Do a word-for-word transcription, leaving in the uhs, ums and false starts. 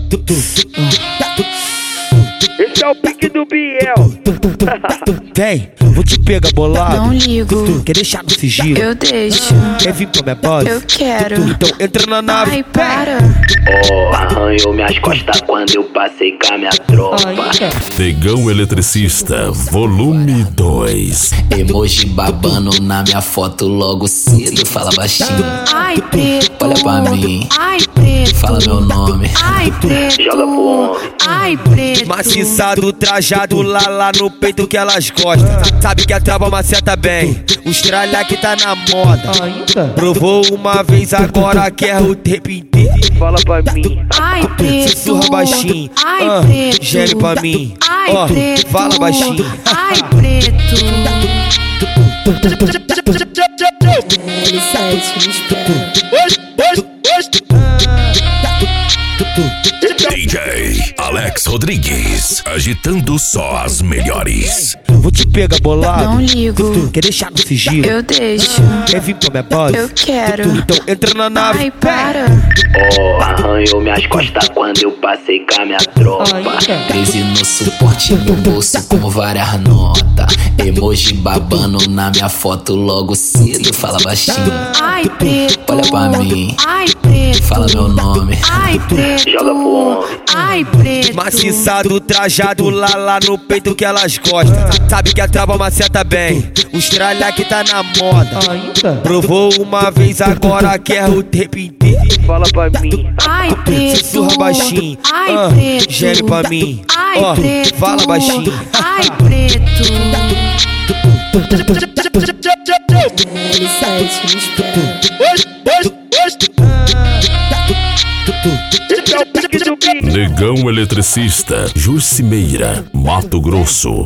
Esse é o pique do Biel. Vem, vou te pegar bolado. Não ligo. Quer deixar no sigilo? Eu deixo. Quer vir pra minha base? Eu quero. Então entra na nave. Ai, para. Oh, arranhou minhas costas quando eu passei com a minha tropa. Negão Eletricista, volume dois. Emoji babando na minha foto logo cedo. Fala baixinho. Ai, preto. Olha pra mim. Ai, preto. Fala meu nome. Ai, preto. Joga pro homem. Ai, preto. Maciçado, trajado lá, lá no peito que elas gostam. Sabe que a trava maceta bem. O estralha que tá na moda. Provou uma vez, agora quer o tempo inteiro. Fala pra mim. Ai, preto. Sussurra baixinho. Ai, ah, preto. Geme pra mim. Ai, Ó, preto. fala baixinho. Ai, preto. D J Alex Rodrigues, agitando só as melhores. Vou te pegar bolado. Não ligo. Quer deixar no sigilo? Eu deixo. Quer vir pra minha base? Eu quero. Então entra na nave. Ai, para. Oh, arranhou minhas costas quando eu passei com a minha tropa. Crise no suporte, meu bolso com várias notas. Emoji babando na minha foto logo cedo. Fala baixinho. Ai, preto. Olha pra mim. Ai, preto. Fala meu nome. Ai, preto. Joga pro homem. Ai, preto. Maciçado, trajado lá, lá no peito que elas gostam. Sabe que a trava maceta bem. O estralha que tá na moda. Provou uma vez, agora quer o tempo inteiro. Fala pra mim. Ai, preto. Sussurra baixinho. Ai, ah, preto. Geme pra mim. Ai, Ó, preto. fala baixinho. Ai, preto. Esse é o pique do Biel. Negão Eletricista, Jurcimeira, Mato Grosso.